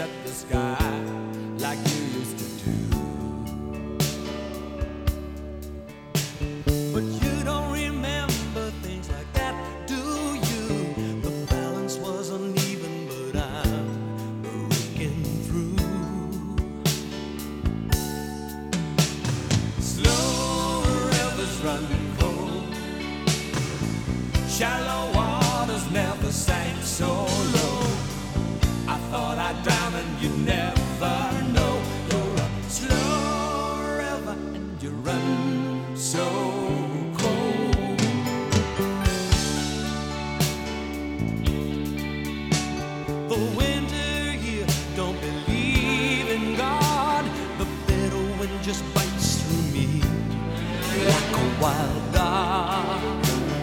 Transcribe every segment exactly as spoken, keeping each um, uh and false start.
at the sky like you used to do. But you don't remember things like that, do you? The balance was uneven, but I'm breaking through. Slow rivers running cold, shallow waters never sank so low. I thought I'd drown and you never know. You're a slow river and you run so cold. The winter here don't believe in God. The bitter wind just bites through me like a wild dog.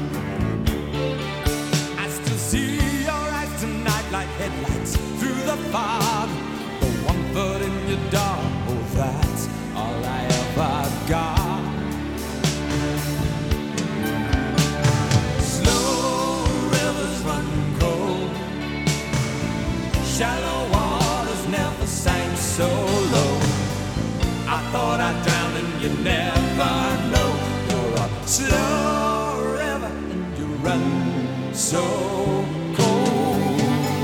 I still see your eyes tonight like headlights through the fog. The one foot in your door, oh, that's all I ever got. Slow rivers run cold, shallow waters never sank so low. I thought I'd drown and you never know. You're a slow river and you run so cold.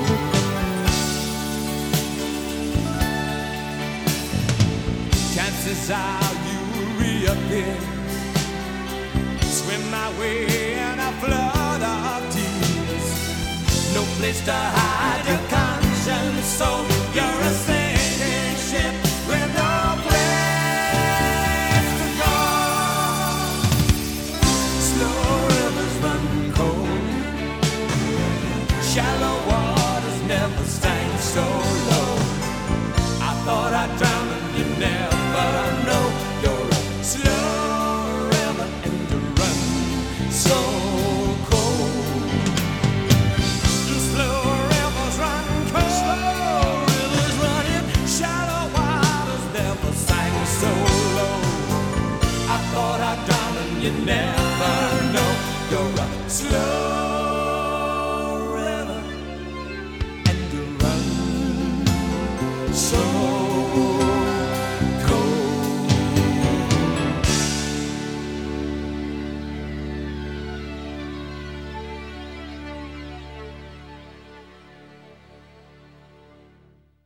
Chances are you reappear, swim my way in a flood of tears. No place to hide your conscience, so you're a sinking ship with no place to go. Slow rivers run cold, shallow waters never sank so low. I thought I'd drown and you never know. You're a slow river and you run so cold. Slow rivers run cold, slow rivers running, shallow waters never sank so low. I thought I'd drown and you never know. You're a slow river and you run so